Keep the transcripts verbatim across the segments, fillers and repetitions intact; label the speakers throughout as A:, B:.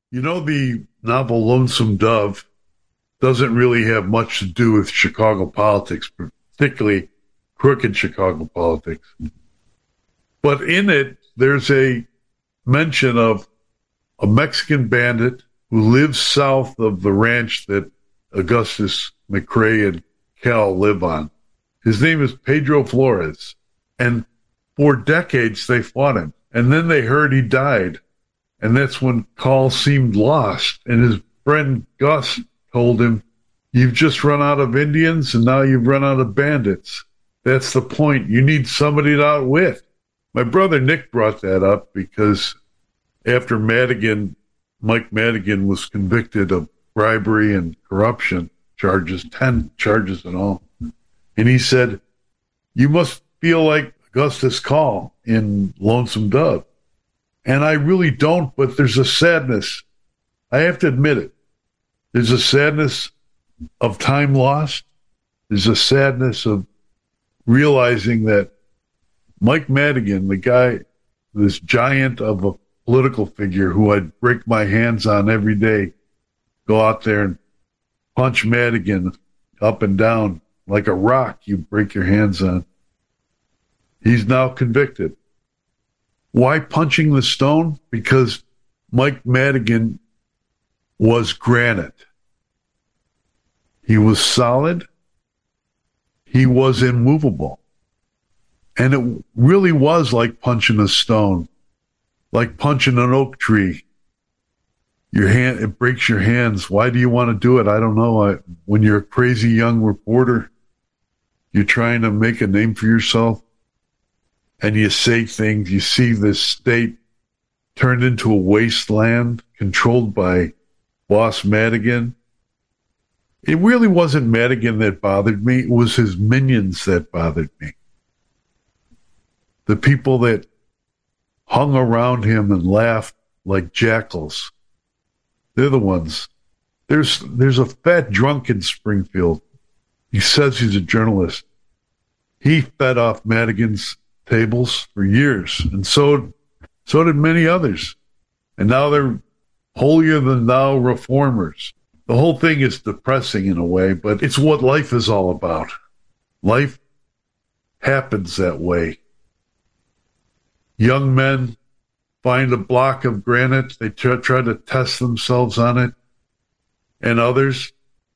A: You know, the novel Lonesome Dove doesn't really have much to do with Chicago politics, particularly crooked Chicago politics. But in it, there's a mention of a Mexican bandit who lives south of the ranch that Augustus McCrae and Cal live on. His name is Pedro Flores. And for decades, they fought him. And then they heard he died. And that's when Cal seemed lost. And his friend Gus told him, "You've just run out of Indians, and now you've run out of bandits. That's the point. You need somebody to outwit." My brother Nick brought that up because after Madigan, Mike Madigan was convicted of bribery and corruption charges, ten charges in all. And he said, "You must feel like Augustus Cal in Lonesome Dove." And I really don't, but there's a sadness. I have to admit it. There's a sadness of time lost. There's a sadness of realizing that Mike Madigan, the guy, this giant of a political figure who I'd break my hands on every day, go out there and punch Madigan up and down like a rock you break your hands on. He's now convicted. Why punching the stone? Because Mike Madigan was granite. He was solid. He was immovable. And it really was like punching a stone, like punching an oak tree. Your hand, it breaks your hands. Why do you want to do it? I don't know. I, when you're a crazy young reporter, you're trying to make a name for yourself, and you say things, you see this state turned into a wasteland controlled by Boss Madigan. It really wasn't Madigan that bothered me. It was his minions that bothered me. The people that hung around him and laughed like jackals. They're the ones. There's there's a fat drunk in Springfield. He says he's a journalist. He fed off Madigan's tables for years, and so so did many others. And now they're holier than thou reformers. The whole thing is depressing in a way, but it's what life is all about. Life happens that way. Young men find a block of granite, they try, try to test themselves on it, and others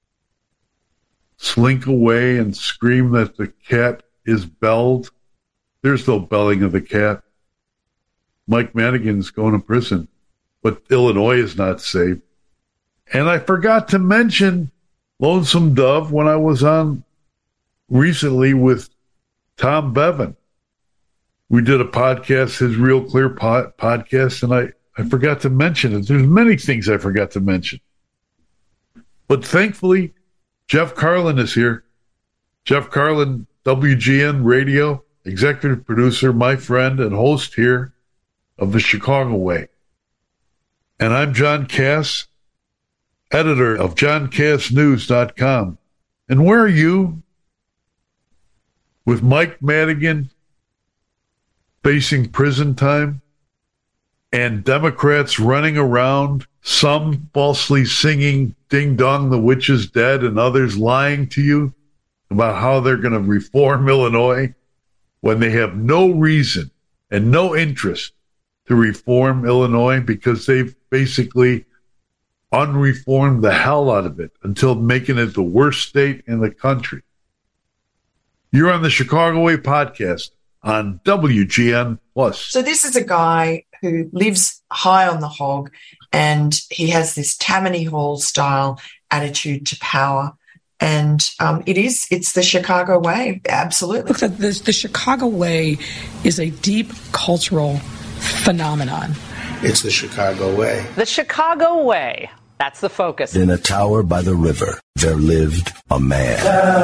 A: slink away and scream that the cat is belled. There's no belling of the cat. Mike Madigan's going to prison, but Illinois is not safe. And I forgot to mention Lonesome Dove when I was on recently with Tom Bevan. We did a podcast, his Real Clear pod, podcast, and I, I forgot to mention it. There's many things I forgot to mention. But thankfully, Jeff Carlin is here. Jeff Carlin, W G N Radio, executive producer, my friend, and host here of the Chicago Way. And I'm John Cass, editor of john cass news dot com. And where are you? With Mike Madigan facing prison time and Democrats running around, some falsely singing Ding Dong, the Witch is Dead, and others lying to you about how they're going to reform Illinois when they have no reason and no interest to reform Illinois because they've basically unreformed the hell out of it until making it the worst state in the country. You're on the Chicago Way podcast on W G N Plus.
B: So this is a guy who lives high on the hog, and he has this Tammany Hall style attitude to power. And um, it is, it's the Chicago way, absolutely.
C: Look, the, the, the Chicago way is a deep cultural phenomenon.
D: It's the Chicago way.
E: The Chicago way. That's the focus.
F: In a tower by the river, there lived a man.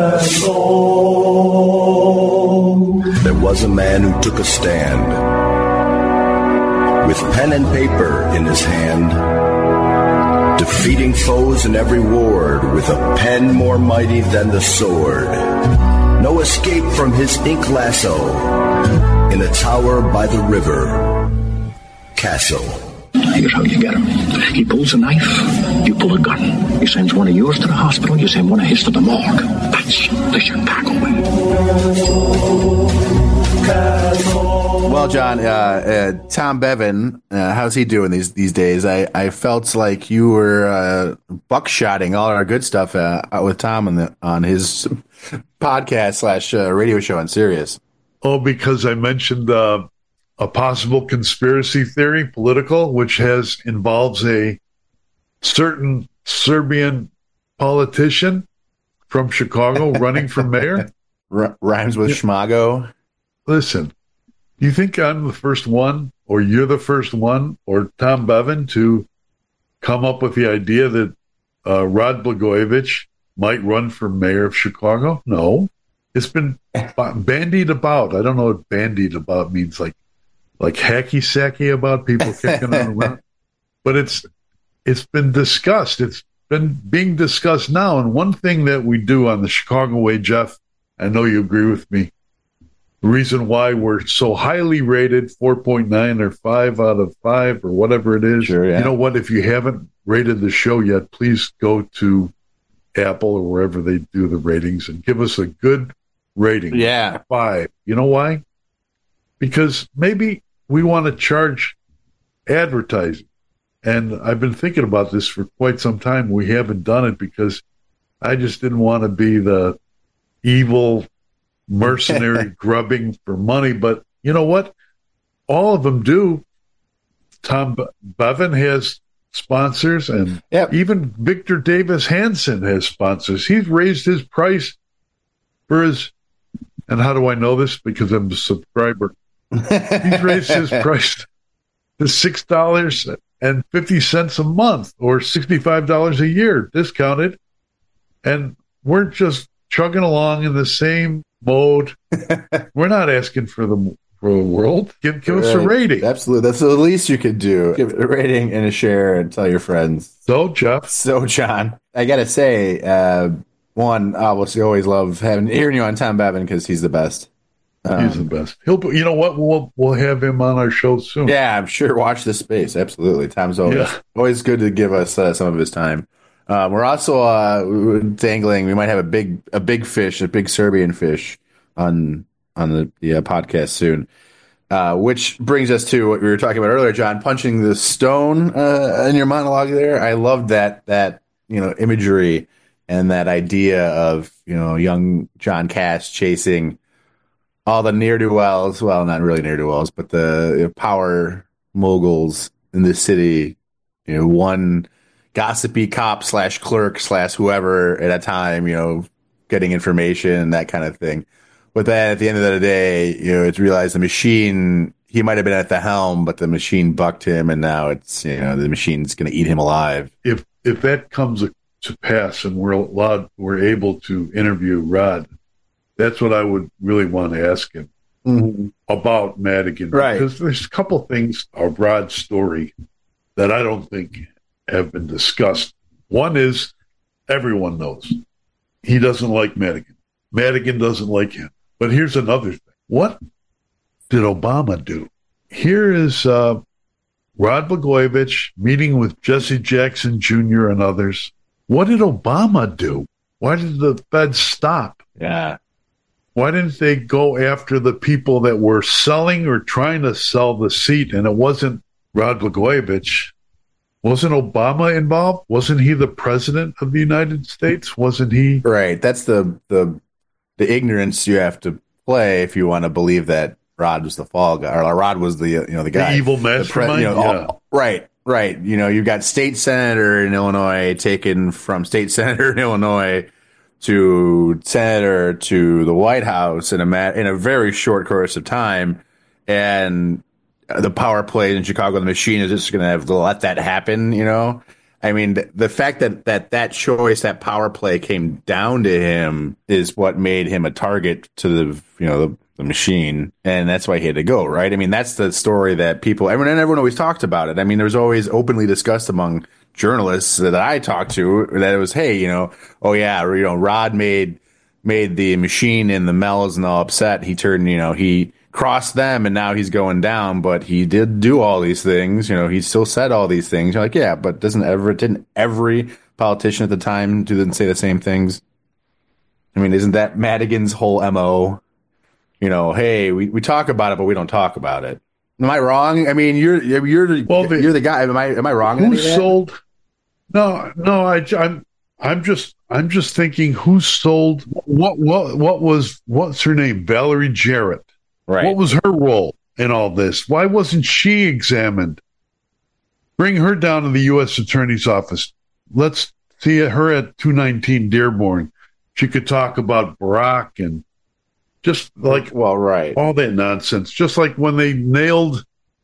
G: Hello.
F: There was a man who took a stand. With pen and paper in his hand, defeating foes in every ward with a pen more mighty than the sword. No escape from his ink lasso. In a tower by the river, Castle.
H: Here's how you get him. He pulls a knife, you pull a gun. He sends one of yours to the hospital, you send one of his to the morgue. That's the Chicago way.
I: Well, John, uh, uh, Tom Bevan, uh, how's he doing these these days? I, I felt like you were uh, buckshotting all our good stuff uh, with Tom on the on his podcast slash uh, radio show on Sirius.
A: Oh, because I mentioned uh, a possible conspiracy theory, political, which has involves a certain Serbian politician from Chicago running for mayor.
I: R- rhymes with schmago.
A: Listen, you think I'm the first one, or you're the first one, or Tom Bevan to come up with the idea that uh, Rod Blagojevich might run for mayor of Chicago? No. It's been bandied about. I don't know what bandied about means, like like hacky-sacky about, people kicking it around. But it's it's been discussed. It's been being discussed now. And one thing that we do on the Chicago Way, Jeff, I know you agree with me, the reason why we're so highly rated, four point nine or five out of five or whatever it is.
I: Sure, yeah.
A: You know what? If you haven't rated the show yet, please go to Apple or wherever they do the ratings and give us a good rating.
I: Yeah.
A: Five. You know why? Because maybe we want to charge advertising. And I've been thinking about this for quite some time. We haven't done it because I just didn't want to be the evil mercenary grubbing for money. But you know what? All of them do. Tom Be- Bevan has sponsors, and
I: yep.
A: even Victor Davis Hanson has sponsors. He's raised his price for his, and how do I know this? Because I'm a subscriber. He's raised his price to six dollars and fifty cents a month, or sixty-five dollars a year, discounted. And we're just chugging along in the same mode. We're not asking for the for the world. Give, give right. us a rating.
I: Absolutely. That's the least you could do. Give it a rating and a share and tell your friends.
A: So, Jeff.
I: So, John, I got to say, uh, one, I will always love having hearing you on Tom Bevan because he's the best. Um,
A: he's the best. He'll, you know what? We'll we'll have him on our show soon.
I: Yeah, I'm sure. Watch this space. Absolutely. Tom's always, yeah. always good to give us uh, some of his time. Um, we're also uh, dangling. We might have a big a big fish, a big Serbian fish on on the, the uh, podcast soon. Uh, which brings us to what we were talking about earlier, John, punching the stone uh, in your monologue there. I loved that that you know imagery and that idea of you know young John Cash chasing all the ne'er-do-wells, well, not really ne'er-do-wells, but the you know, power moguls in the city. You know, one gossipy cop slash clerk slash whoever at a time, you know, getting information, that kind of thing. But then at the end of the day, you know, it's realized the machine, he might have been at the helm, but the machine bucked him, and now it's, you know, the machine's going to eat him alive.
A: If if that comes to pass and we're allowed, we're able to interview Rod, that's what I would really want to ask him mm-hmm. about Madigan.
I: Right.
A: Because there's a couple things of Rod's story that I don't think have been discussed. One is everyone knows he doesn't like Madigan. Madigan doesn't like him. But here's another thing. What did Obama do? Here is uh, Rod Blagojevich meeting with Jesse Jackson Junior and others. What did Obama do? Why did the feds stop?
I: Yeah.
A: Why didn't they go after the people that were selling or trying to sell the seat? And it wasn't Rod Blagojevich. Wasn't Obama involved? Wasn't he the president of the United States? Wasn't he?
I: Right. That's the the the ignorance you have to play if you want to believe that Rod was the fall guy, or Rod was the you know the guy,
A: the evil mastermind.
I: The pre- you know,
A: yeah.
I: all, right. Right. You know, you've got state senator in Illinois taken from state senator in Illinois to senator to the White House in a ma- in a very short course of time, and the power play in Chicago, the machine is just going to have to let that happen. You know, I mean, the, the fact that, that that choice, that power play came down to him is what made him a target to the, you know, the, the machine. And that's why he had to go. Right. I mean, that's the story that people, everyone, and everyone always talked about it. I mean, there's always openly discussed among journalists that I talked to that it was, hey, you know, oh yeah, you know, Rod made, made the machine and the Mells and all upset. He turned, you know, he crossed them and now he's going down, but he did do all these things. You know, he still said all these things. You're like, yeah, but doesn't ever, didn't every politician at the time do and say the same things? I mean, isn't that Madigan's whole M O? You know, hey, we, we talk about it, but we don't talk about it. Am I wrong? I mean, you're you're the well, the, you're the guy. Am I am I wrong?
A: Who sold? No, no. I, I'm I'm just I'm just thinking who sold what what what was what's her name? Valerie Jarrett.
I: Right.
A: What was her role in all this? Why wasn't she examined? Bring her down to the U S Attorney's office. Let's see her at two nineteen Dearborn. She could talk about Barack and just like
I: well, right,
A: all that nonsense. Just like when they nailed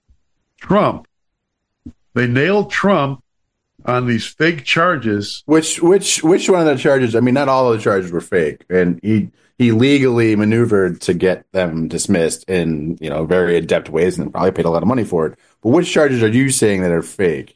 A: Trump, they nailed Trump on these fake charges.
I: Which which which one of the charges? I mean, not all of the charges were fake, and he he legally maneuvered to get them dismissed in you know very adept ways, and probably paid a lot of money for it. But which charges are you saying that are fake?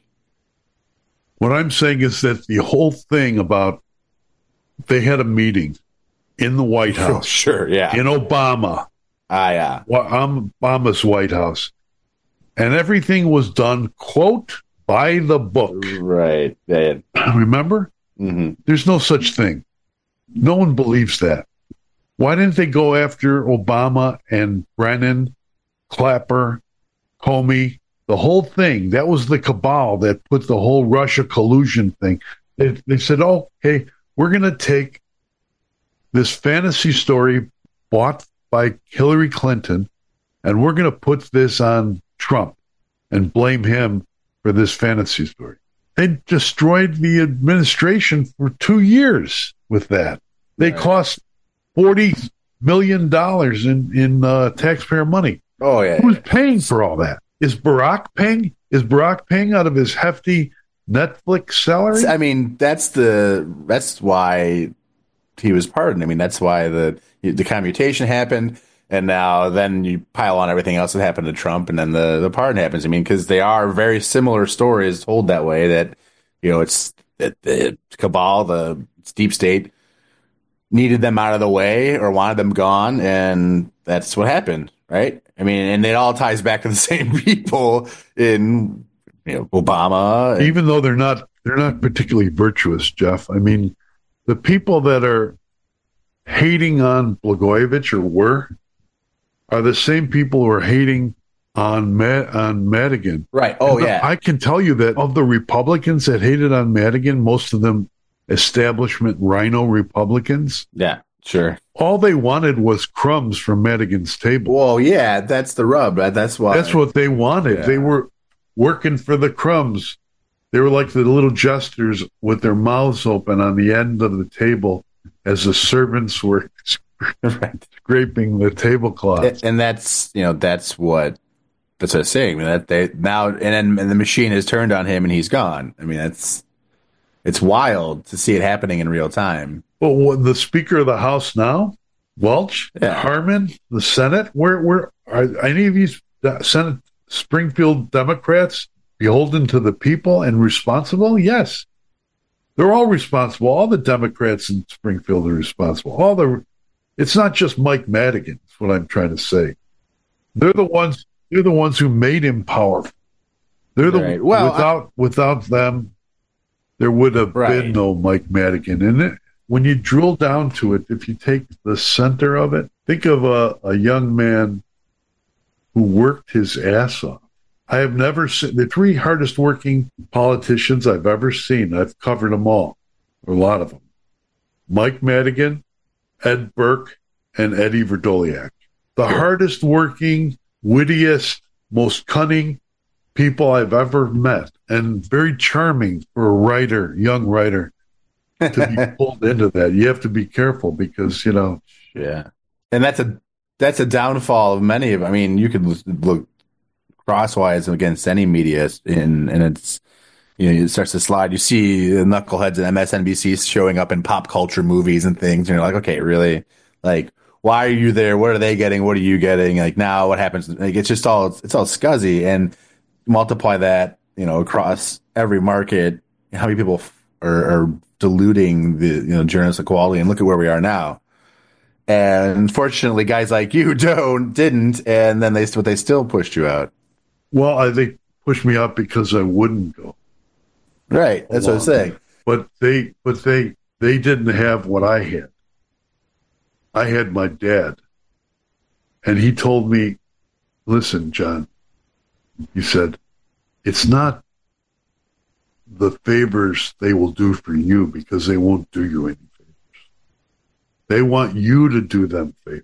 A: What I'm saying is that the whole thing about they had a meeting in the White House.
I: Sure, yeah.
A: In Obama.
I: Ah, yeah.
A: Well, Obama's White House. And everything was done, quote, by the book.
I: Right. Yeah.
A: Remember?
I: Mm-hmm.
A: There's no such thing. No one believes that. Why didn't they go after Obama and Brennan, Clapper, Comey, the whole thing? That was the cabal that put the whole Russia collusion thing. They, they said, oh, hey, we're going to take this fantasy story bought by Hillary Clinton, and we're going to put this on Trump and blame him for this fantasy story. They destroyed the administration for two years with that. They right. cost forty million dollars in, in uh, taxpayer money.
I: Oh, yeah.
A: Who's paying for all that? Is Barack paying? Is Barack paying out of his hefty Netflix salary?
I: I mean, that's the that's why he was pardoned. I mean, that's why the the commutation happened, and now then you pile on everything else that happened to Trump, and then the, the pardon happens. I mean, because they are very similar stories told that way. That you know, it's that the cabal, the deep state, needed them out of the way or wanted them gone, and that's what happened, right? I mean, and it all ties back to the same people in you know Obama, and,
A: even though they're not they're not particularly virtuous, Jeff. I mean, the people that are hating on Blagojevich or were are the same people who are hating on Mad- on Madigan.
I: Right. Oh,
A: and
I: yeah.
A: I can tell you that of the Republicans that hated on Madigan, most of them establishment rhino Republicans.
I: Yeah, sure.
A: All they wanted was crumbs from Madigan's table.
I: Well, yeah, that's the rub. That's why.
A: That's what they wanted.
I: Yeah.
A: They were working for the crumbs. They were like the little jesters with their mouths open on the end of the table as the servants were scraping the tablecloth.
I: And that's, you know, that's what, that's what I'm saying. I mean, that they now, and then and the machine has turned on him and he's gone. I mean, that's, it's wild to see it happening in real time.
A: Well, what, the Speaker of the House now, Welch,
I: yeah.
A: Harman, the Senate, where, where are any of these Senate Springfield Democrats beholden to the people and responsible? Yes. They're all responsible. All the Democrats in Springfield are responsible. All the, it's not just Mike Madigan, that's what I'm trying to say. They're the ones, they're the ones who made him powerful. They're the,
I: right. well,
A: without, I, without them, there would have right. been no Mike Madigan. And it, when you drill down to it, if you take the center of it, think of a, a young man who worked his ass off. I have never seen the three hardest working politicians I've ever seen. I've covered them all, or a lot of them. Mike Madigan, Ed Burke, and Eddie Verdoliak. The hardest working, wittiest, most cunning people I've ever met, and very charming for a writer, young writer, to be pulled into that. You have to be careful because, you know.
I: Yeah. And that's a that's a downfall of many of, I mean, you could look crosswise against any media, in, and it's, you know, it starts to slide. You see the knuckleheads at M S N B C showing up in pop culture movies and things, and you're like, okay, really? Like, why are you there? What are they getting? What are you getting? Like, now what happens? Like, it's just all, it's all scuzzy, and multiply that, you know, across every market, how many people are, are diluting the, you know, journalistic quality, and look at where we are now. And unfortunately, guys like you don't didn't, and then they but they still pushed you out.
A: Well, I think pushed me out because I wouldn't go.
I: Right, that's what I'm saying.
A: But they, but they, they didn't have what I had. I had my dad, and he told me, "Listen, John," he said, "it's not the favors they will do for you because they won't do you any favors. They want you to do them favors.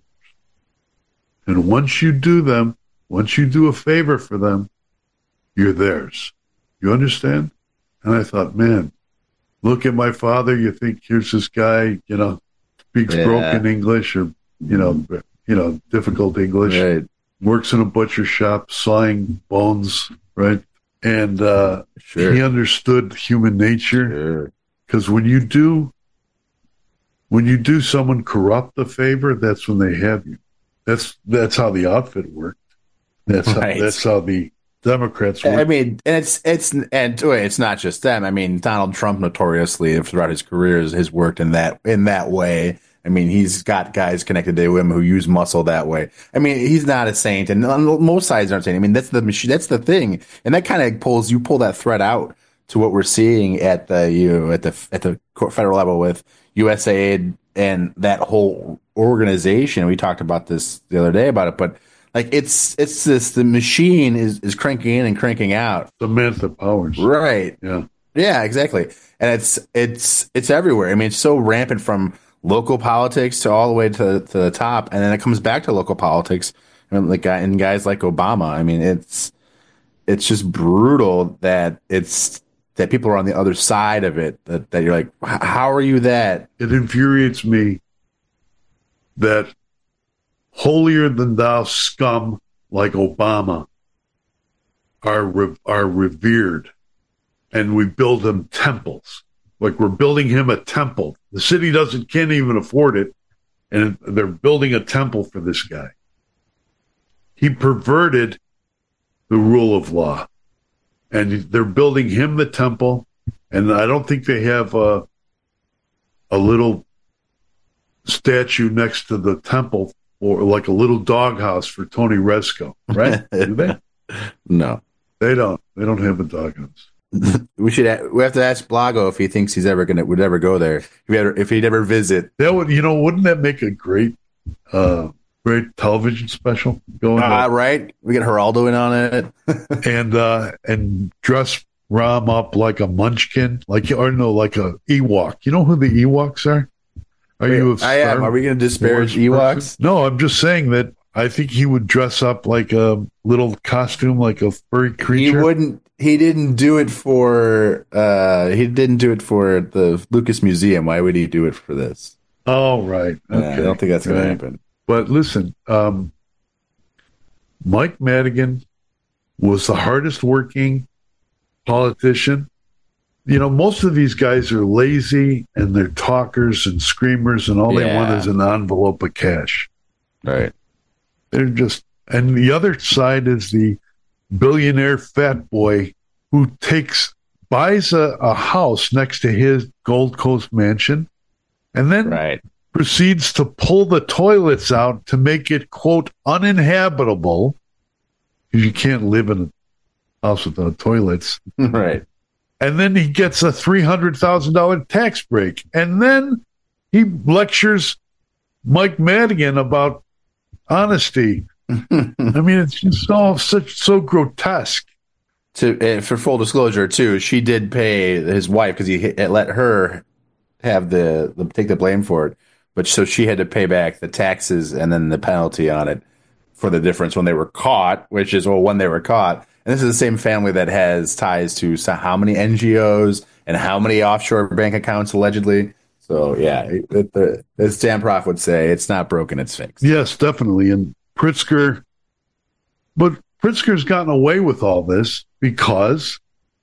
A: And once you do them, once you do a favor for them, you're theirs. You understand?" And I thought, man, look at my father. You think here's this guy, you know, speaks
I: Yeah.
A: broken English or, you know, you know, difficult English,
I: Right.
A: works in a butcher shop, sawing bones, right? And uh,
I: Sure.
A: he understood human nature.
I: Sure.
A: Because when you do, when you do someone corrupt a favor, that's when they have you. That's that's how the outfit worked. That's
I: Right.
A: how that's how the Democrats work.
I: I mean, and it's it's and wait, it's not just them. I mean, Donald Trump notoriously throughout his career has, has worked in that in that way. I mean, he's got guys connected to him who use muscle that way. I mean, he's not a saint, and most sides aren't saying. I mean, that's the machine. That's the thing, and that kind of pulls you pull that thread out to what we're seeing at the you know, at the at the federal level with U S A I D and that whole organization. We talked about this the other day about it, but like it's it's this the machine is is cranking in and cranking out.
A: Samantha Powers,
I: Right?
A: Yeah,
I: yeah, exactly. And it's it's it's everywhere. I mean, it's so rampant from local politics to all the way to to the top, and then it comes back to local politics. I mean, like and guys like Obama. I mean, it's it's just brutal that it's that people are on the other side of it. That that you're like, how are you that?
A: it infuriates me that holier than thou scum like Obama are re- are revered, and we build them temples. Like we're building him a temple. The city doesn't can't even afford it, and they're building a temple for this guy. He perverted the rule of law, and they're building him the temple. And I don't think they have a a little statue next to the temple, or like a little doghouse for Tony Rezko, right? Do they?
I: No,
A: They don't. They don't have a doghouse.
I: we should. a- We have to ask Blago if he thinks he's ever gonna would ever go there. If he ever, if he'd ever visit.
A: That would, you know, wouldn't that make a great, uh, great television special going
I: Ah,
A: on?
I: right. We get Geraldo in on it.
A: and uh, and dress Rom up like a munchkin, like or no, like a Ewok. You know who the Ewoks are? Are you? A
I: I am.
A: Star
I: Are we going to disparage
A: Wars
I: Ewoks?
A: person? No, I'm just saying that I think he would dress up like a little costume, like a furry
I: He
A: creature.
I: wouldn't. He didn't do it for. Uh, he didn't do it for the Lucas Museum. Why would he do it for this?
A: Oh, right.
I: Yeah,
A: Okay.
I: I don't think that's going
A: Right.
I: to happen.
A: But listen, um, Mike Madigan was the hardest working politician. You know, most of these guys are lazy and they're talkers and screamers, and all they
I: Yeah.
A: want is an envelope of cash.
I: Right.
A: They're just, and the other side is the billionaire fat boy who takes, buys a, a house next to his Gold Coast mansion, and then
I: Right.
A: proceeds to pull the toilets out to make it, quote, uninhabitable, because you can't live in a house without toilets.
I: Right.
A: And then he gets a three hundred thousand dollars tax break. And then he lectures Mike Madigan about honesty. I mean, it's just so, such, so grotesque.
I: To uh, for full disclosure, too, she did pay his wife because he hit, let her have the, the take the blame for it. But so she had to pay back the taxes and then the penalty on it for the difference when they were caught, which is well when they were caught. And this is the same family that has ties to so how many N G Os and how many offshore bank accounts allegedly. So yeah, it, it, the, as Dan Prof would say, it's not broken, it's fixed.
A: Yes, definitely. And Pritzker, but Pritzker's gotten away with all this because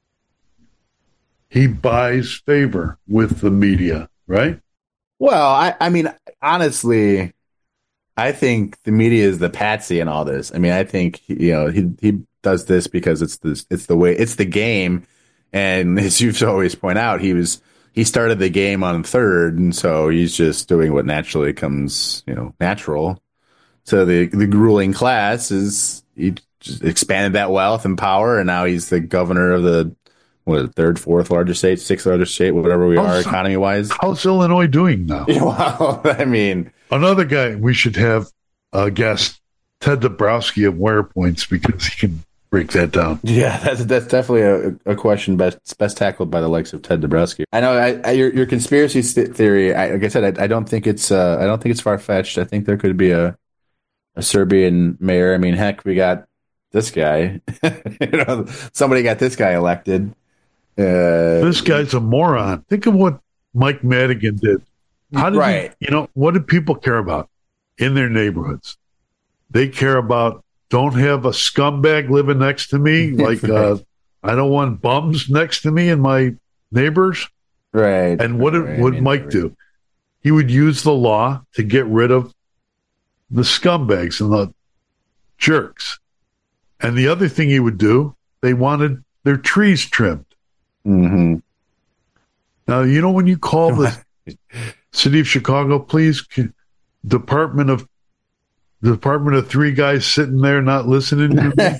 A: he buys favor with the media, right?
I: Well, I, I mean, honestly, I think the media is the patsy in all this. I mean, I think you know he he does this because it's the it's the way it's the game, and as you've always point out, he was he started the game on third, and so he's just doing what naturally comes, you know, natural. So the the ruling class is he just expanded that wealth and power, and now he's the governor of the what third, fourth largest state, sixth largest state, whatever we
A: how's,
I: are economy wise.
A: How's Illinois doing now?
I: Well, I mean,
A: another guy we should have a guest, Ted Dabrowski of WirePoints, because he can break that down.
I: Yeah, that's that's definitely a, a question best best tackled by the likes of Ted Dabrowski. I know I, I, your your conspiracy theory. I, like I said, I, I don't think it's uh, I don't think it's far fetched. I think there could be a a Serbian mayor. I mean, heck, we got this guy. you know, somebody got this guy elected. Uh,
A: this guy's a moron. Think of what Mike Madigan did. How did
I: right.
A: he, you know, what do people care about in their neighborhoods? They care about don't have a scumbag living next to me. Like uh, I don't want bums next to me and my neighbors.
I: Right.
A: And what did
I: right,
A: what
I: I mean,
A: Mike
I: right.
A: do? He would use the law to get rid of the scumbags and the jerks. And the other thing he would do, they wanted their trees trimmed.
I: Mm-hmm.
A: Now, you know when you call the city of Chicago, please, can, Department of Department of three guys sitting there not listening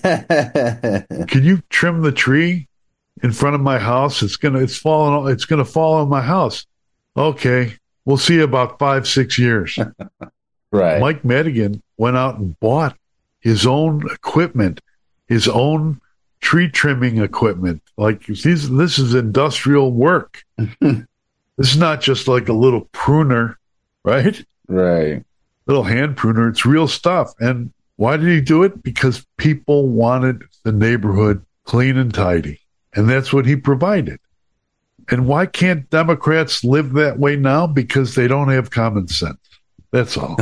A: to me. Can you trim the tree in front of my house? It's gonna it's falling it's gonna fall on my house. Okay. We'll see you about five, six years.
I: Right.
A: Mike Madigan went out and bought his own equipment, his own tree trimming equipment. Like these, this is industrial work. This is not just like a little pruner, right?
I: Right.
A: Little hand pruner. It's real stuff. And why did he do it? Because people wanted the neighborhood clean and tidy. And that's what he provided. And why can't Democrats live that way now? Because they don't have common sense. That's all.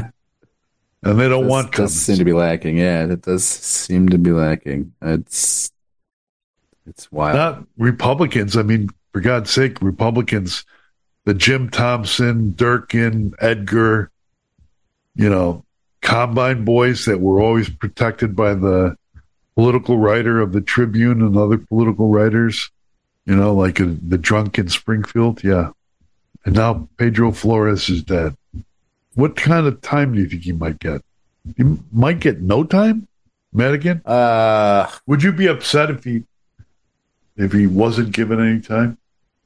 A: And they don't
I: does,
A: want common
I: does seem
A: sense.
I: to be lacking. Yeah, that does seem to be lacking. It's it's wild.
A: Not Republicans. I mean, for God's sake, Republicans, the Jim Thompson, Durkin, Edgar, you know, Combine boys that were always protected by the political writer of the Tribune and other political writers, you know, like a, the drunk in Springfield. Yeah. And now Pedro Flores is dead. What kind of time do you think he might get? He might get no time, Madigan?
I: Uh,
A: Would you be upset if he if he wasn't given any time?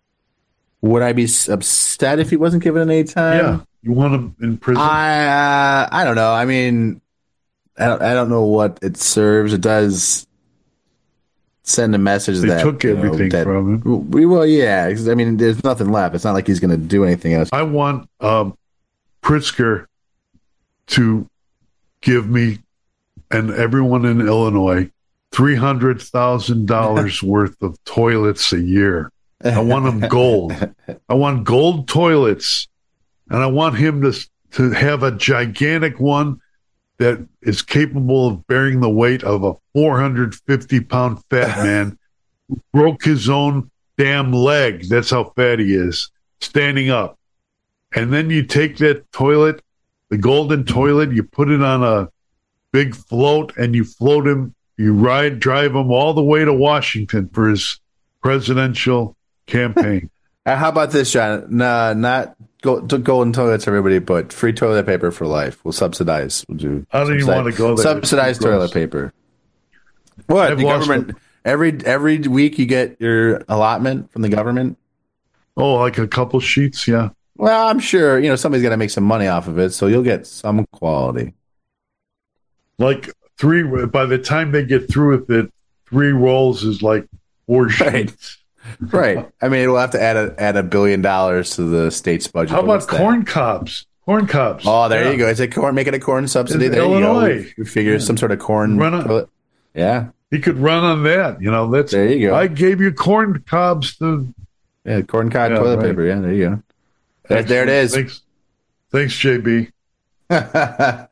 I: Would I be upset if he wasn't given any time?
A: Yeah. You want him in prison?
I: I uh, I don't know. I mean, I don't, I don't know what it serves. It does send a message
A: they
I: that
A: took
I: you know,
A: everything
I: that
A: from him.
I: we will. Yeah, I mean, there's nothing left. It's not like he's going to do anything else.
A: I want um, Pritzker to give me and everyone in Illinois three hundred thousand dollars worth of toilets a year. I want them gold. I want gold toilets. And I want him to, to have a gigantic one that is capable of bearing the weight of a four hundred fifty pound fat man who broke his own damn leg. That's how fat he is, standing up. And then you take that toilet, the golden toilet, you put it on a big float and you float him, you ride, drive him all the way to Washington for his presidential campaign.
I: Uh, how about this, John? Nah, not go, to golden toilets, everybody, but free toilet paper for life. We'll subsidize. We'll do.
A: I don't even want to go there.
I: Subsidized toilet paper. What?
A: I've
I: The
A: lost
I: government
A: them.
I: every every week you get your allotment from the government.
A: Oh, like a couple sheets, yeah.
I: Well, I'm sure you know somebody's got to make some money off of it, so you'll get some quality.
A: Like three. By the time they get through with it, three rolls is like four
I: Right.
A: sheets.
I: Right. I mean, we'll have to add a add a billion dollars to the state's budget.
A: How
I: but
A: about
I: what's that?
A: corn cobs? Corn cobs.
I: Oh, there
A: Yeah.
I: you go. It's a corn. Make it a corn subsidy.
A: In
I: There you
A: Illinois.
I: go. We figure some sort of corn.
A: Run on-
I: toilet. Yeah.
A: He could run on that. You know, that's
I: There you go.
A: I gave you corn cobs to.
I: Yeah. Corn cob
A: Yeah,
I: toilet
A: right.
I: paper. Yeah. There you go. There, there it is.
A: Thanks, thanks, J B. Perfect.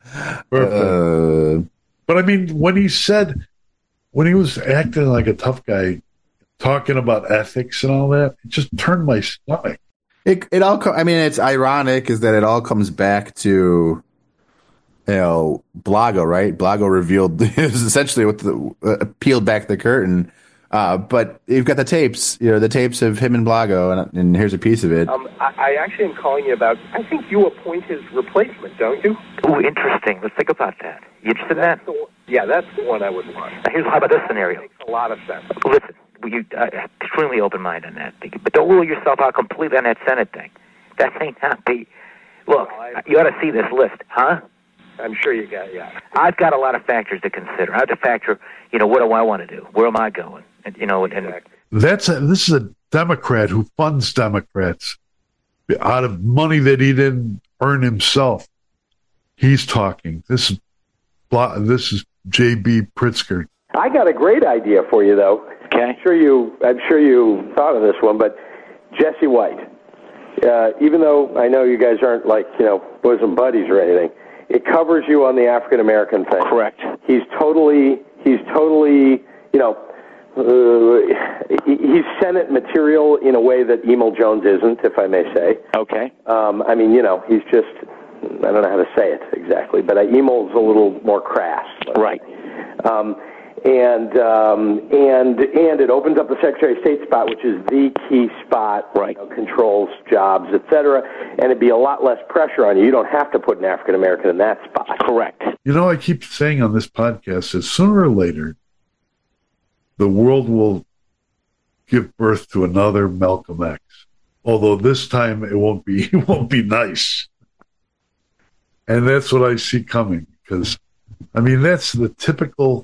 I: Uh,
A: But I mean, when he said, when he was acting like a tough guy, talking about ethics and all that, it just turned my stomach.
I: It it all. Co- I mean, it's ironic is that it all comes back to, you know, Blago, right? Blago revealed is essentially what the uh, peeled back the curtain Uh, but you've got the tapes, you know, the tapes of him and Blago, and, and here's a piece of it.
J: Um, I, I actually am calling you about, I think you appoint his replacement, don't you?
K: Ooh, interesting. Let's think about that. You interested in that?
J: The, yeah, that's the one I would want.
K: Now, here's how about this scenario.
J: It makes a lot of sense.
K: Listen, you uh, extremely open-minded on that, but don't rule yourself out completely on that Senate thing. That may not be. Look, well, I, you ought to see this list, huh?
J: I'm sure you got, yeah.
K: I've got a lot of factors to consider. I have to factor, you know, what do I want to do? Where am I going? And, you know, and,
J: exactly.
A: That's a, this is a Democrat who funds Democrats out of money that he didn't earn himself. He's talking. This is this is J B Pritzker.
L: I got a great idea for you, though.
K: Okay.
L: I'm sure you. I'm sure you thought of this one, but Jesse White. Uh, even though I know you guys aren't like you know bosom buddies or anything, it covers you on the African American thing.
K: Correct.
L: He's totally. He's totally. You know. Uh, he's Senate material in a way that Emil Jones isn't, if I may say.
K: Okay.
L: Um, I mean, you know, he's just, I don't know how to say it exactly, but uh, Emil's a little more crass.
K: Right.
L: Um, and um, and and it opens up the Secretary of State spot, which is the key spot.
K: Right.
L: You know, controls jobs, et cetera, and it'd be a lot less pressure on you. You don't have to put an African American in that spot.
K: Correct.
A: You know, I keep saying on this podcast that sooner or later, the world will give birth to another Malcolm X. Although this time it won't be it won't be nice. And that's what I see coming. Because, I mean, that's the typical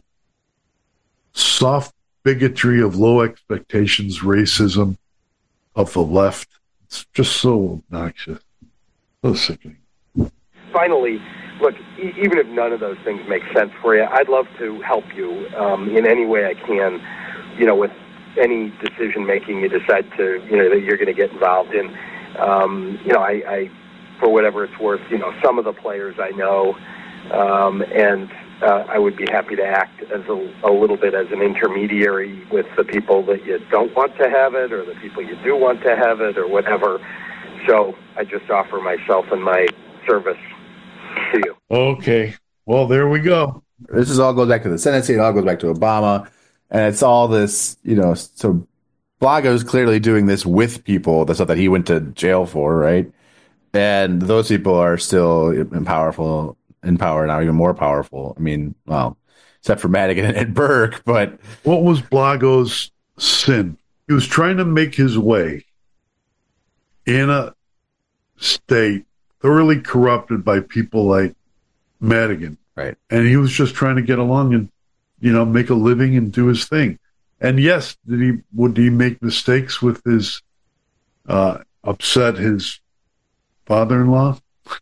A: soft bigotry of low expectations, racism of the left. It's just so obnoxious. So sickening.
J: Finally, look, e- even if none of those things make sense for you, I'd love to help you um, in any way I can, you know, with any decision-making you decide to, you know, that you're going to get involved in. Um, you know, I, I, for whatever it's worth, you know, some of the players I know, um, and uh, I would be happy to act as a, a little bit as an intermediary with the people that you don't want to have it or the people you do want to have it or whatever. So I just offer myself and my service to you.
A: Okay. Well, there we go.
I: This is all goes back to the Senate seat. It all goes back to Obama. And it's all this, you know, so Blago's clearly doing this with people, the stuff that he went to jail for, right? And those people are still in powerful, in power now, even more powerful. I mean, well, except for Madigan and Burke, but...
A: What was Blago's sin? He was trying to make his way in a state thoroughly corrupted by people like Madigan.
I: Right.
A: And he was just trying to get along and, you know, make a living and do his thing. And yes, did he would he make mistakes with his uh, upset his father-in-law?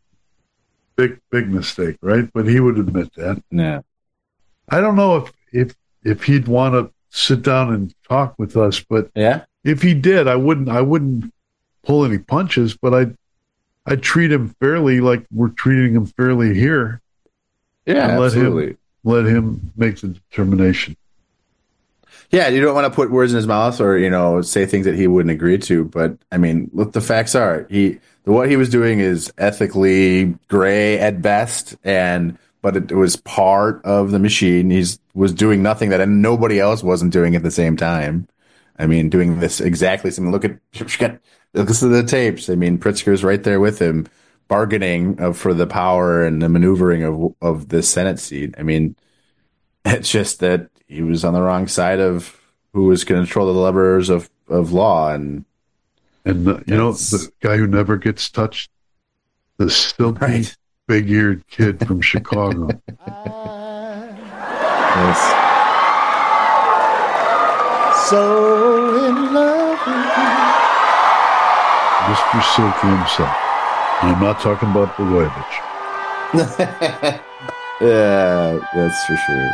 A: big big mistake, right? But he would admit that.
I: Yeah.
A: I don't know if if if he'd want to sit down and talk with us, but
I: yeah,
A: if he did, I wouldn't I wouldn't pull any punches, but I'd I'd treat him fairly, like we're treating him fairly here.
I: Yeah,
A: and let
I: absolutely.
A: Him, let him make the determination.
I: Yeah, you don't want to put words in his mouth or, you know, say things that he wouldn't agree to. But, I mean, look, the facts are, he what he was doing is ethically gray at best, and but it was part of the machine. He was doing nothing that nobody else wasn't doing at the same time. I mean, doing this exactly same. Look at listen to the tapes. I mean, Pritzker's right there with him, bargaining of, for the power and the maneuvering of of this Senate seat. I mean, it's just that he was on the wrong side of who was going to control the levers of, of law. And
A: and the, you know, the guy who never gets touched, the silky, right. big-eared kid from Chicago.
I: Yes.
G: So in love with you.
A: Mister Silky himself. I'm not talking about Blagojevich.
I: Yeah, that's for sure.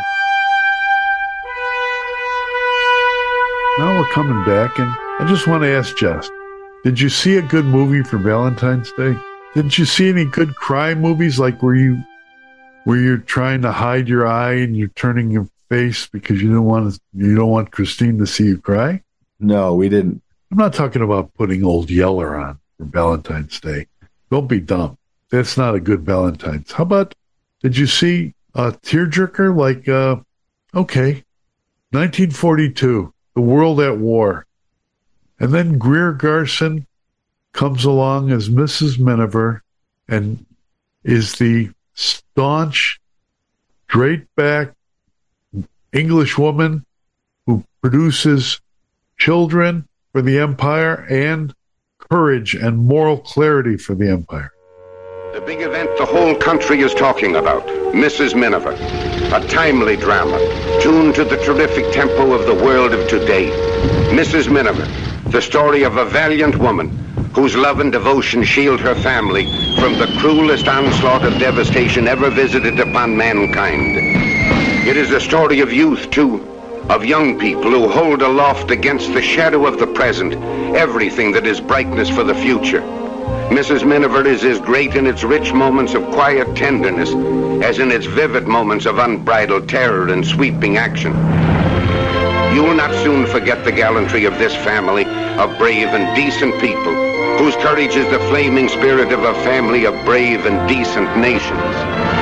A: Now we're coming back, and I just want to ask Jess, did you see a good movie for Valentine's Day? Didn't you see any good cry movies, like where you where you're trying to hide your eye and you're turning your face because you don't want to, you don't want Christine to see you cry?
I: No, we didn't.
A: I'm not talking about putting Old Yeller on for Valentine's Day. Don't be dumb. That's not a good Valentine's. How about, did you see a tearjerker like, uh, okay, nineteen forty-two, the world at war. And then Greer Garson comes along as Missus Miniver and is the staunch, straight-back English woman who produces children for the Empire and courage and moral clarity for the Empire.
M: The big event the whole country is talking about, Missus Miniver, a timely drama, tuned to the terrific tempo of the world of today. Missus Miniver, the story of a valiant woman whose love and devotion shield her family from the cruelest onslaught of devastation ever visited upon mankind. It is a story of youth, too, of young people who hold aloft against the shadow of the present everything that is brightness for the future. Missus Miniver is as great in its rich moments of quiet tenderness as in its vivid moments of unbridled terror and sweeping action. You will not soon forget the gallantry of this family of brave and decent people, whose courage is the flaming spirit of a family of brave and decent nations.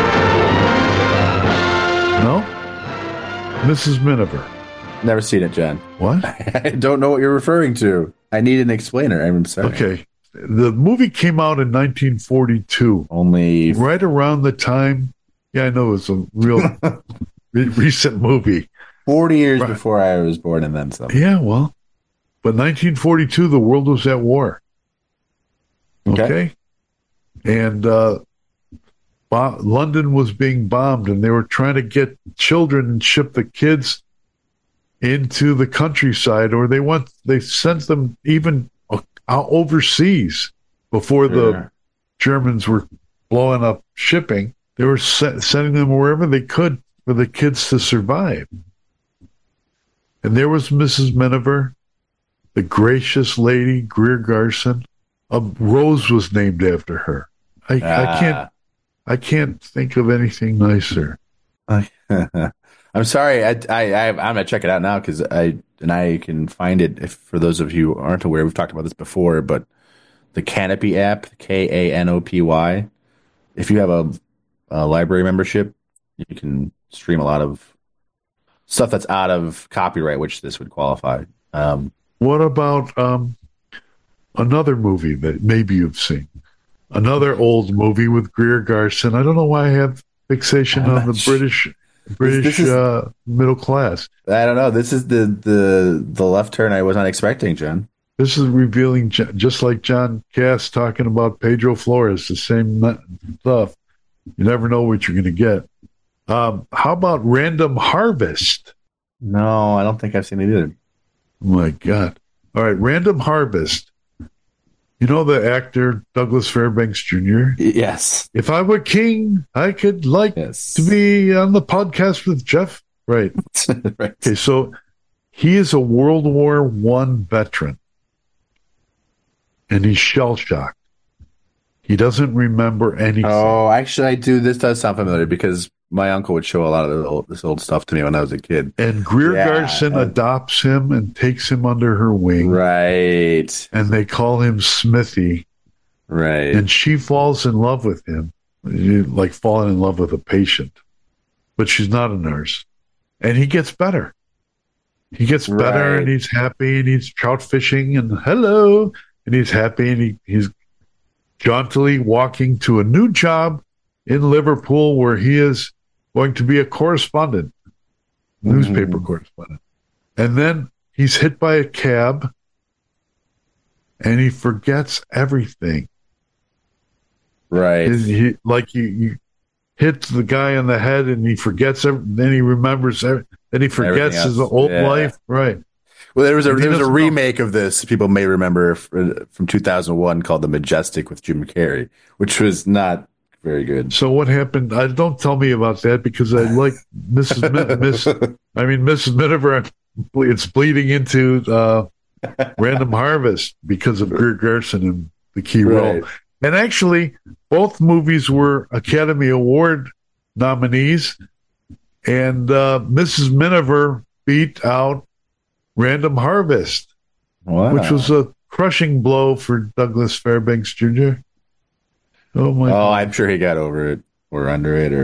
A: No? Missus Miniver.
I: Never seen it, John.
A: What?
I: I don't know what you're referring to. I need an explainer. I'm sorry.
A: Okay. The movie came out in nineteen forty-two.
I: Only
A: right around the time. Yeah, I know it's a real re- recent movie.
I: forty years
A: right.
I: before I was born, and then some.
A: Yeah, well, but nineteen forty-two, the world was at war. Okay, okay? and uh, bo- London was being bombed, and they were trying to get children and ship the kids into the countryside, or they want they sent them even overseas before the yeah. Germans were blowing up shipping. They were se- sending them wherever they could for the kids to survive. And there was Missus Miniver, the gracious lady, Greer Garson. A rose was named after her. I, ah. I can't I can't think of anything nicer.
I: I'm sorry. I, I, I, I'm going to check it out now because I and I can find it. If for those of you who aren't aware, we've talked about this before, but the Canopy app, K A N O P Y. If you have a, a library membership, you can stream a lot of stuff that's out of copyright, which this would qualify. Um,
A: what about um, another movie that maybe you've seen? Another old movie with Greer Garson. I don't know why I have fixation on the sure. British. British this, this is, uh, middle class.
I: I don't know. This is the, the the left turn I was not expecting, John.
A: This is revealing, just like John Cass talking about Pedro Flores, the same stuff. You never know what you're going to get. Um, how about Random Harvest?
I: No, I don't think I've seen it either.
A: Oh my God. All right, Random Harvest. You know the actor Douglas Fairbanks Junior?
I: Yes.
A: If I were king, I could like yes. to be on the podcast with Jeff. Right.
I: right.
A: Okay, so he is a World War One veteran, and he's shell-shocked. He doesn't remember anything.
I: Oh, actually, I do. This does sound familiar because my uncle would show a lot of old, this old stuff to me when I was a kid.
A: And Greer yeah. Garson adopts him and takes him under her wing.
I: Right.
A: And they call him Smithy.
I: Right.
A: And she falls in love with him, like falling in love with a patient. But she's not a nurse. And he gets better. He gets better right. and he's happy and he's trout fishing and hello. And he's happy and he, he's jauntily walking to a new job in Liverpool where he is going to be a correspondent, newspaper mm-hmm. correspondent. And then he's hit by a cab and he forgets everything.
I: Right.
A: He, like you, you hit the guy on the head and he forgets everything. Then he remembers everything. Then he forgets his old yeah. life. Right.
I: Well, there was a there was a remake know. of this. People may remember from two thousand one called The Majestic with Jim Carrey, which was not very good.
A: So what happened? I don't tell me about that because I like Missus Min- Miss. I mean, Missus Miniver. It's bleeding into uh, Random Harvest because of Greer Garson in the key role. Right. And actually, both movies were Academy Award nominees, and uh, Missus Miniver beat out Random Harvest,
I: wow.
A: which was a crushing blow for Douglas Fairbanks Junior Oh my!
I: Oh,
A: God.
I: I'm sure he got over it or under it, or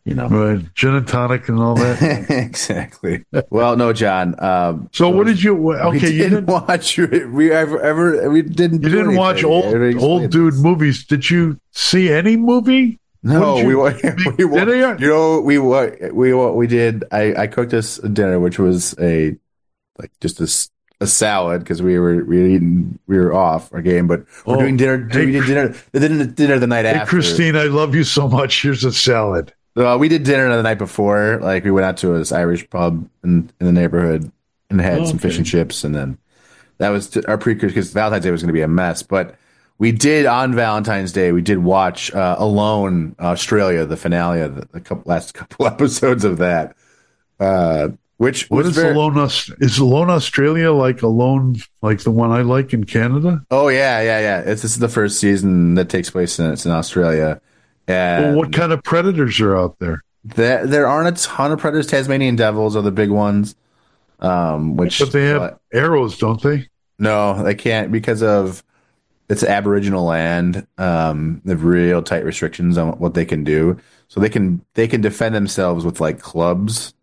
I: you know,
A: right? Gin and tonic and all that.
I: Exactly. Well, no, John. Um,
A: so what did you? Okay,
I: we didn't
A: you didn't
I: watch. We ever, ever we didn't.
A: You
I: do
A: didn't watch old old dude
I: this.
A: movies. Did you see any movie?
I: No,
A: you,
I: we wa- we wa- you know we wa- we wa- we did. I, I cooked us a dinner, which was a like just a, a salad because we were we were eating we were off our game, but we're
A: Oh,
I: doing dinner.
A: hey,
I: we did dinner. The dinner, dinner the night
A: Hey,
I: after.
A: Christine, I love you so much. Here's a salad.
I: Uh, we did dinner the night before. Like we went out to this Irish pub in, in the neighborhood and had
A: Oh,
I: some fish
A: okay.
I: and chips, and then that was t- our precursor because Valentine's Day was going to be a mess. But we did on Valentine's Day. We did watch uh, Alone Australia, the finale of the, the couple, last couple episodes of that. Uh, which
A: What
I: was
A: is
I: very,
A: Alone? Aus- Is Alone Australia like Alone, like the one I like in Canada?
I: Oh yeah, yeah, yeah. It's this is the first season that takes place in it's in Australia. And
A: Well, what kind of predators are out there?
I: there there aren't a ton of predators. Tasmanian devils are the big ones. Um, which
A: But they have
I: uh,
A: arrows, don't they?
I: no, they can't because of it's Aboriginal land. Um, they have real tight restrictions on what they can do. So they can they can defend themselves with like clubs,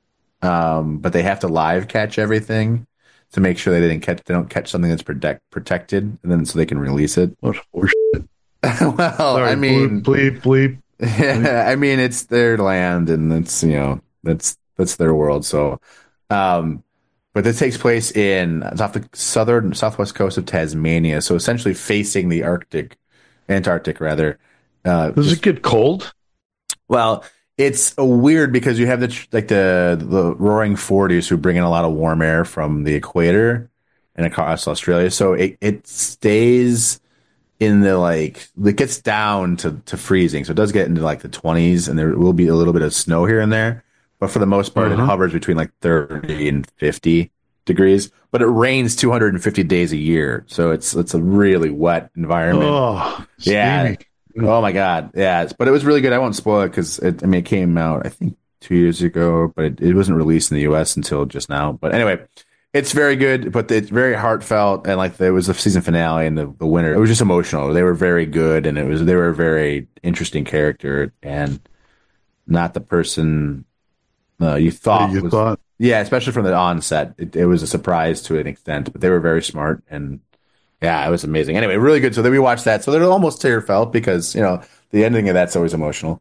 I: um, but they have to live catch everything to make sure they didn't catch they don't catch something that's protect, protected, and then so they can release it.
A: What horseshit?
I: Well,
A: Sorry,
I: I mean,
A: bleep, bleep.
I: yeah, I mean, it's their land and it's, you know, that's, that's their world. So, um, but this takes place in, it's off the southern, southwest coast of Tasmania. So essentially facing the Arctic, Antarctic rather. Uh,
A: Does
I: just-
A: it get cold?
I: well, it's a weird because you have the, tr- like the, the roaring forties who bring in a lot of warm air from the equator and across Australia. So it, it stays in the like it gets down to, to freezing, so it does get into like the twenties, and there will be a little bit of snow here and there, but for the most part
A: Uh-huh.
I: it hovers between like thirty and fifty degrees, but it rains two hundred fifty days a year, so it's it's a really wet environment.
A: Oh,
I: yeah
A: steamy.
I: Oh my god, yeah, it's- but it was really good. I won't spoil it because it, I mean, it came out I think two years ago, but it, it wasn't released in the U S until just now. But anyway, it's very good, but it's very heartfelt, and like there was the season finale and the, the winner. It was just emotional. They were very good, and it was they were a very interesting character, and not the person uh, you thought.
A: You
I: was,
A: thought?
I: Yeah, especially from the onset, it, it was a surprise to an extent, but they were very smart, and yeah, it was amazing. Anyway, really good. So then we watched that. So they're almost tear felt because you know the ending of that's always emotional.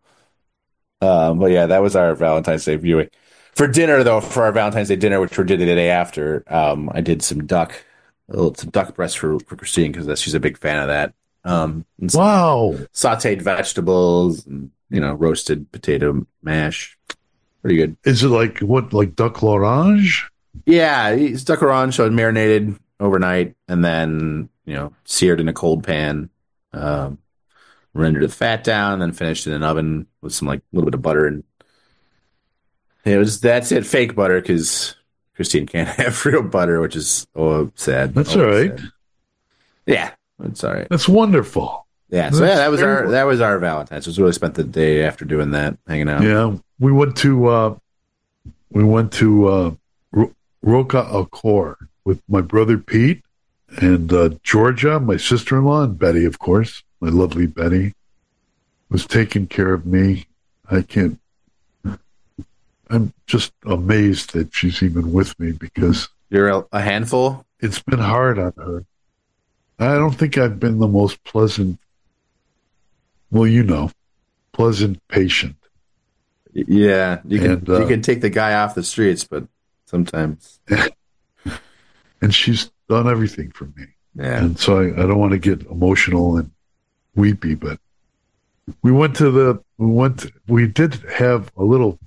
I: Um, but yeah, that was our Valentine's Day viewing. For dinner, though, for our Valentine's Day dinner, which we did the day after, um, I did some duck, a little, some duck breast for, for Christine because she's a big fan of that. Um, and some
A: Wow.
I: sautéed vegetables and you know roasted potato mash, pretty good.
A: Is it like what, like duck l'orange?
I: Yeah, it's duck orange, so marinated overnight and then you know seared in a cold pan, um, rendered the fat down, and then finished in an oven with some like a little bit of butter and. It was that's it, fake butter because Christine can't have real butter, which is oh sad.
A: That's
I: oh,
A: all right.
I: sad. Yeah, it's all right.
A: That's wonderful.
I: Yeah, so
A: That's
I: yeah, that was
A: very
I: our that was our Valentine's. It was really spent the day after doing that, hanging out.
A: Yeah, we went to uh, we went to uh, Ro- Roca Alcor with my brother Pete and uh, Georgia, my sister-in-law, and Betty, of course, my lovely Betty, was taking care of me. I can't. I'm just amazed that she's even with me because
I: You're a, a handful.
A: it's been hard on her. I don't think I've been the most pleasant. Well, you know, pleasant patient.
I: Y- Yeah, you can
A: And, uh,
I: you can take the guy off the streets, but sometimes
A: And she's done everything for me.
I: yeah.
A: And so I, I don't want to get emotional and weepy, but we went to the, we went, to, we did have a little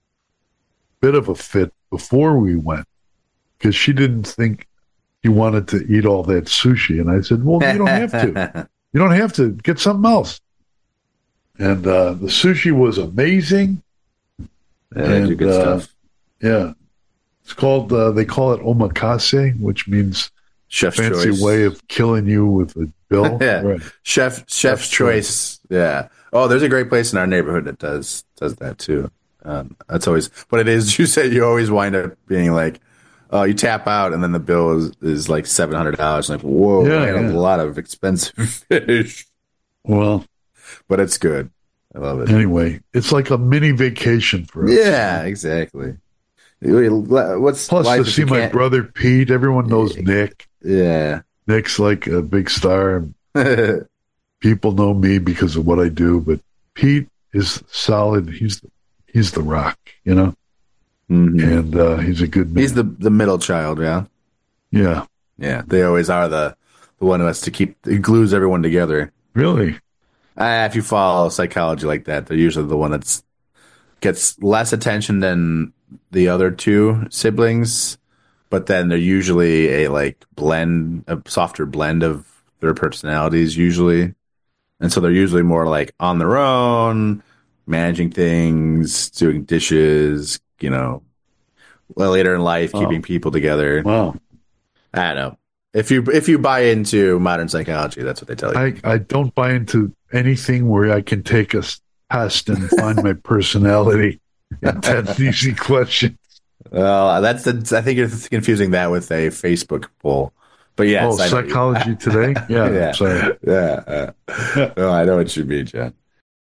A: bit of a fit before we went because she didn't think she wanted to eat all that sushi. And I said, well, you don't have to. You don't have to. Get something else. And uh, the sushi was amazing.
I: Yeah, they do
A: And,
I: good
A: uh,
I: stuff.
A: Yeah. It's called, uh, they call it omakase, which means
I: Chef's
A: fancy
I: choice.
A: way of killing you with a bill.
I: Yeah.
A: Right.
I: Chef Chef's,
A: Chef's
I: choice. Yeah. Oh, there's a great place in our neighborhood that does does that too. Um, that's always, but it is. You said you always wind up being like, oh, you tap out, and then the bill is, is like seven hundred dollars. Like, whoa,
A: Yeah,
I: I had
A: yeah.
I: a lot of expensive fish,
A: Well,
I: but it's good. I love it.
A: Anyway, it's like a mini vacation for us.
I: Yeah, exactly. What's
A: Plus to see my brother Pete? Everyone knows Nick.
I: Yeah,
A: Nick's like a big star. People know me because of what I do, but Pete is solid. He's he's the rock, you know,
I: mm-hmm.
A: and uh, he's a good man.
I: He's the the middle child, yeah,
A: yeah,
I: yeah. They always are the the one who has to keep it glues everyone together.
A: Really,
I: uh, if you follow psychology like that, they're usually the one that's gets less attention than the other two siblings, but then they're usually a like blend, a softer blend of their personalities usually. And so they're usually more like on their own, managing things, doing dishes, you know, well, later in life, oh. keeping people together.
A: Wow.
I: I don't know. If you, if you buy into modern psychology, that's what they tell you.
A: I, I don't buy into anything where I can take a test and find my personality. That's an easy question.
I: Well, that's the. I think you're confusing that with a Facebook poll. But yes,
A: oh,
I: I
A: Psychology Today. Yeah,
I: yeah,
A: sorry.
I: yeah. Uh, oh, I know what you mean, John.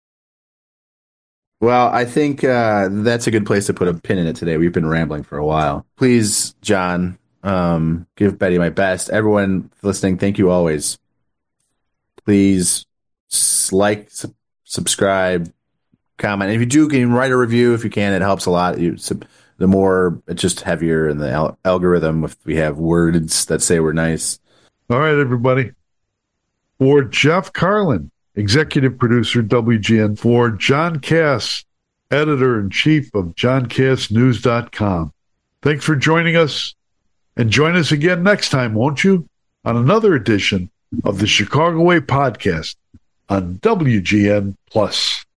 I: Well, I think uh, that's a good place to put a pin in it today. We've been rambling for a while. Please, John, um, give Betty my best. Everyone listening, thank you always. Please like, su- subscribe, comment. And if you do, can write a review if you can. It helps a lot. You, the more, it's just heavier in the al- algorithm if we have words that say we're nice.
A: All right, everybody. For Jeff Carlin, executive producer, W G N, for John Cass, editor-in-chief of john cass news dot com. Thanks for joining us, and join us again next time, won't you, on another edition of the Chicago Way podcast on W G N Plus.